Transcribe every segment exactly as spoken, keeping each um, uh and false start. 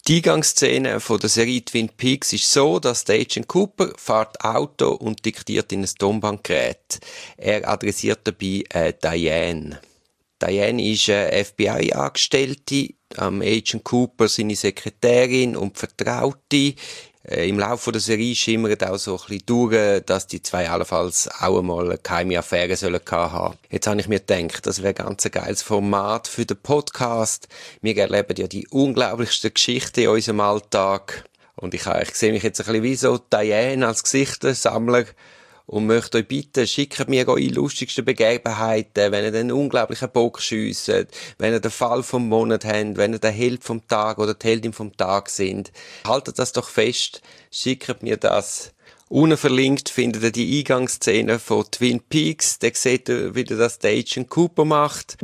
Die Eingangsszene von der Serie Twin Peaks ist so, dass der Agent Cooper fährt Auto und diktiert in ein Tonbandgerät. Er adressiert dabei äh, Diane. Diane ist eine F B I-Angestellte, am Agent Cooper seine Sekretärin und Vertraute. Äh, Im Laufe der Serie schimmert auch so ein bisschen durch, dass die zwei allenfalls auch einmal eine geheime Affäre sollen haben. Jetzt habe ich mir gedacht, das wäre ganz ein geiles Format für den Podcast. Wir erleben ja die unglaublichsten Geschichten in unserem Alltag. Und ich, ich sehe mich jetzt ein bisschen wie so Diane als Geschichtensammler und möchte euch bitten, schickt mir eure lustigsten Begebenheiten, wenn ihr den unglaublichen Bock schiesst, wenn ihr den Fall vom Monat habt, wenn ihr der Held vom Tag oder die Heldin vom Tag sind. Haltet das doch fest, schickt mir das. Unten verlinkt findet ihr die Eingangsszene von Twin Peaks. Da seht ihr, wie das der Agent Cooper macht.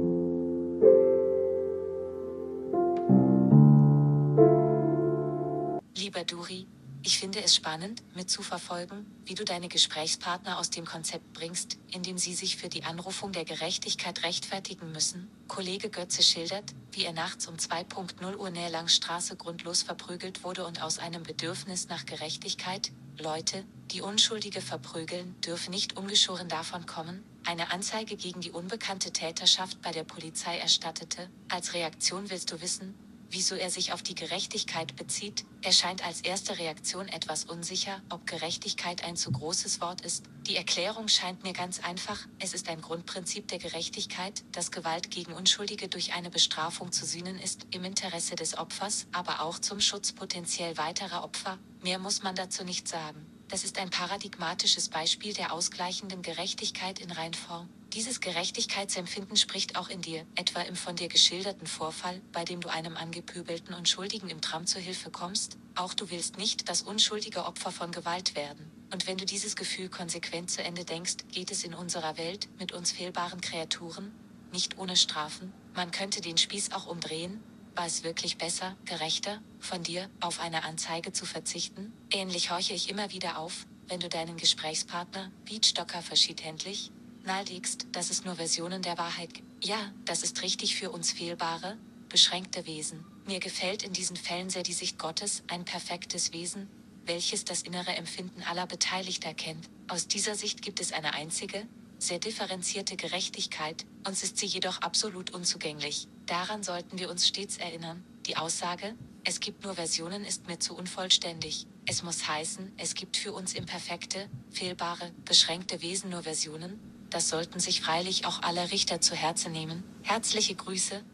Lieber Duri, ich finde es spannend, mitzuverfolgen, wie du deine Gesprächspartner aus dem Konzept bringst, indem sie sich für die Anrufung der Gerechtigkeit rechtfertigen müssen. Kollege Götze schildert, wie er nachts um zwei Uhr Nährlangstraße grundlos verprügelt wurde und aus einem Bedürfnis nach Gerechtigkeit, Leute, die Unschuldige verprügeln, dürfen nicht ungeschoren davon kommen, eine Anzeige gegen die unbekannte Täterschaft bei der Polizei erstattete. Als Reaktion willst du wissen, wieso er sich auf die Gerechtigkeit bezieht. Er scheint als erste Reaktion etwas unsicher, ob Gerechtigkeit ein zu großes Wort ist. Die Erklärung scheint mir ganz einfach. Es ist ein Grundprinzip der Gerechtigkeit, dass Gewalt gegen Unschuldige durch eine Bestrafung zu sühnen ist, im Interesse des Opfers, aber auch zum Schutz potenziell weiterer Opfer. Mehr muss man dazu nicht sagen. Das ist ein paradigmatisches Beispiel der ausgleichenden Gerechtigkeit in Reinform. Dieses Gerechtigkeitsempfinden spricht auch in dir, etwa im von dir geschilderten Vorfall, bei dem du einem angepöbelten Unschuldigen im Tram zur Hilfe kommst. Auch du willst nicht, dass unschuldige Opfer von Gewalt werden. Und wenn du dieses Gefühl konsequent zu Ende denkst, geht es in unserer Welt, mit uns fehlbaren Kreaturen, nicht ohne Strafen. Man könnte den Spieß auch umdrehen. War es wirklich besser, gerechter, von dir, auf eine Anzeige zu verzichten? Ähnlich horche ich immer wieder auf, wenn du deinen Gesprächspartner, Pete Stocker verschiedhändlich, nahelegst, dass es nur Versionen der Wahrheit gibt. Ja, das ist richtig für uns fehlbare, beschränkte Wesen. Mir gefällt in diesen Fällen sehr die Sicht Gottes, ein perfektes Wesen, welches das innere Empfinden aller Beteiligter kennt. Aus dieser Sicht gibt es eine einzige, sehr differenzierte Gerechtigkeit, uns ist sie jedoch absolut unzugänglich. Daran sollten wir uns stets erinnern. Die Aussage, es gibt nur Versionen, ist mir zu unvollständig. Es muss heißen, es gibt für uns imperfekte, fehlbare, beschränkte Wesen nur Versionen. Das sollten sich freilich auch alle Richter zu Herzen nehmen. Herzliche Grüße,